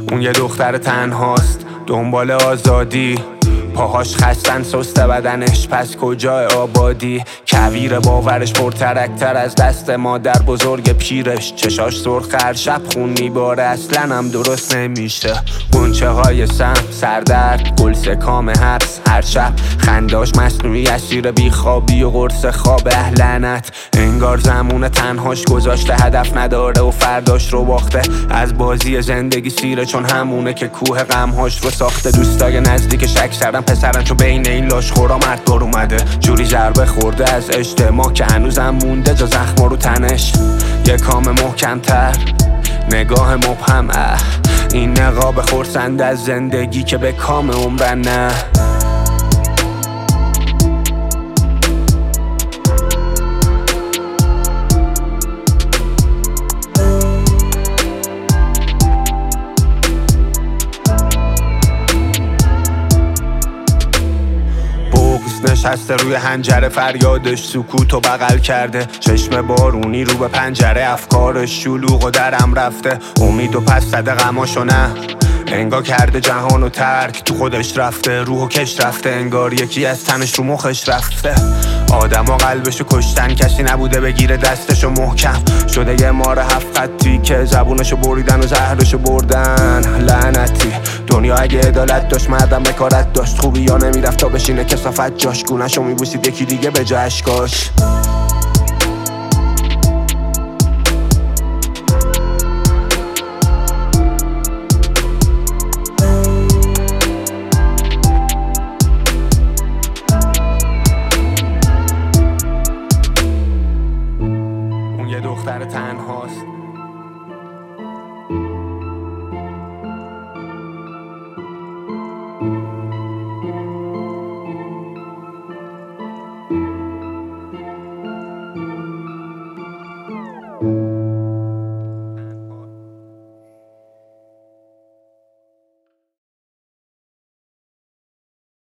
اون یه دختر تنهاست دنبال آزادی، پاهاش خستن سسته بدنش پس کجای آبادی. کویر باورش پرترکتر از دست مادر بزرگ پیرش، چشاش سرخ هر شب خون میباره اصلا هم درست نمیشه. گنچه های سم سردرد گل سکام حبس هر شب، خنداش مصنوعی اسیر بیخوابی و قرص خواب لعنت. انگار زمون تنهاش گذاشته هدف نداره و فرداش رو باخته، از بازی زندگی سیره چون همونه که کوه غمهاش رو ساخته. دوستای نزدیکش اکثرا پسرن چون بین این لاشخورا مرد بار اومده، جوری ضربه خورده از اجتماع که هنوزم مونده جا زخما رو تنش. یه کام محکمتر نگاه مبهم، این نقاب خرسنده از زندگی که به کام عمرن نه. نشسته روی حنجره فریادش سکوت و بغل کرده، چشم بارونی رو به پنجره افکارش شلوغ و درم رفته. امید و پس زده غماشو نه، انگار کرده جهان و ترک تو خودش رفته، روح و کش رفته انگار یکی از تنش رو مخش رفته. آدم و قلبشو کشتن کسی نبوده بگیره دستشو محکم، شده یه مار 7 خطی که زبونشو بریدن و زهرشو بردن. لعنتی دنیا اگه عدالت داشت مردم بکارت داشت، خوبی یا نمیرفت تا بشینه کثافت جاش، گونهشو میبوسید یکی دیگه به جا اشکاش. دختر تنهاست